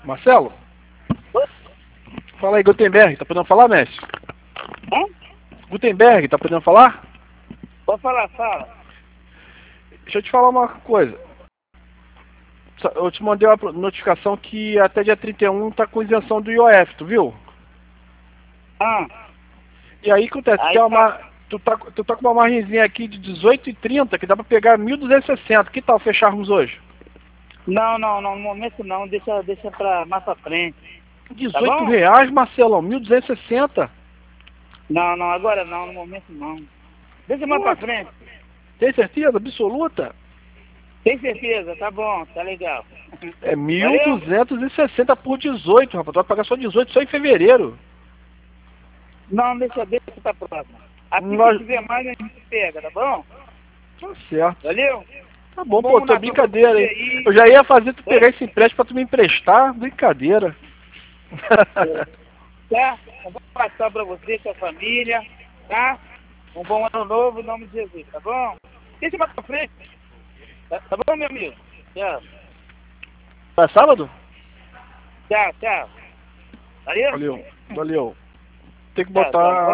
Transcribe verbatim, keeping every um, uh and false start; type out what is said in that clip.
Marcelo? Fala aí, Gutenberg, tá podendo falar, mestre? Hã? Gutenberg, tá podendo falar? Pode falar, fala. Deixa eu te falar uma coisa. Eu te mandei uma notificação que até dia trinta e um tá com isenção do I O F, tu viu? Ah, E aí acontece, aí que é tá. uma, tu, tá, tu tá com uma margenzinha aqui de dezoito e trinta que dá pra pegar mil duzentos e sessenta. Que tal fecharmos hoje? Não, não, não, no momento não, deixa, deixa pra mais pra frente. Tá dezoito bom? reais, Marcelão, mil duzentos e sessenta. Não, não, agora não, no momento não. Deixa mais pra frente. Tem certeza absoluta? Tem certeza? Tá bom, tá legal. É mil Valeu? duzentos e sessenta por dezoito, rapaz. Tu vai pagar só dezoito só em fevereiro. Não, deixa, deixa pra próxima. Assim Nós... que tiver mais, a gente pega, tá bom? Tá certo. Valeu? Tá bom, Bom pô, tô Natal pra brincadeira, você hein? aí. Eu já ia fazer tu pegar Oi? esse empréstimo pra tu me emprestar. Brincadeira. Tá? Um bom Natal pra você e sua família, tá? Um bom ano novo em nome de Jesus, tá bom? Deixa mais pra frente. Tá, tá bom, meu amigo? Tchau. É sábado? Tchau, tchau. Valeu? Valeu, valeu. Tem que Tchau, tchau. botar